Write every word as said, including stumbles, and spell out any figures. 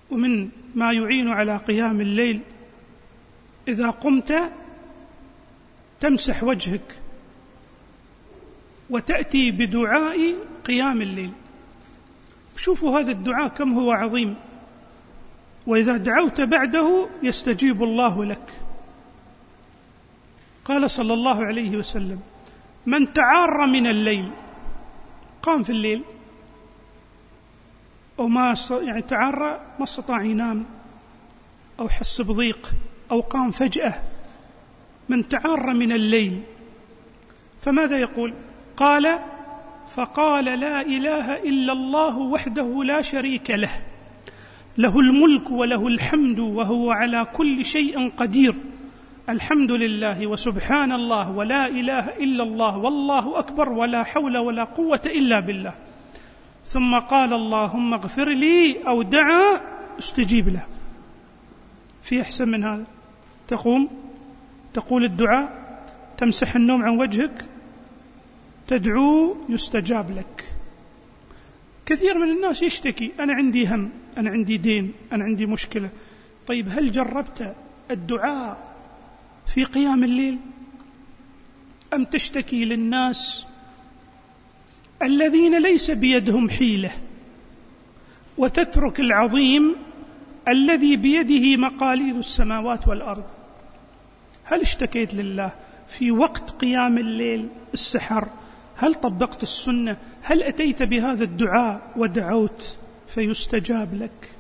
ومن ما يعين على قيام الليل إذا قمت تمسح وجهك وتأتي بدعاء قيام الليل. شوفوا هذا الدعاء كم هو عظيم، وإذا دعوت بعده يستجيب الله لك. قال صلى الله عليه وسلم: من تعار من الليل، قام في الليل أو ما يعني تعار ما استطاع ينام أو حس بضيق أو قام فجأة، من تعار من الليل فماذا يقول؟ قال: فقال لا إله إلا الله وحده لا شريك له، له الملك وله الحمد وهو على كل شيء قدير، الحمد لله وسبحان الله ولا إله إلا الله والله أكبر ولا حول ولا قوة إلا بالله. ثم قال: اللهم اغفر لي، أو دعا استجيب له. في أحسن من هذا؟ تقوم تقول الدعاء، تمسح النوم عن وجهك، تدعو يستجاب لك. كثير من الناس يشتكي: أنا عندي هم، أنا عندي دين، أنا عندي مشكلة. طيب هل جربت الدعاء في قيام الليل؟ أم تشتكي للناس الذين ليس بيدهم حيلة وتترك العظيم الذي بيده مقاليد السماوات والأرض؟ هل اشتكيت لله في وقت قيام الليل السحر؟ هل طبقت السنة؟ هل أتيت بهذا الدعاء ودعوت فيستجاب لك؟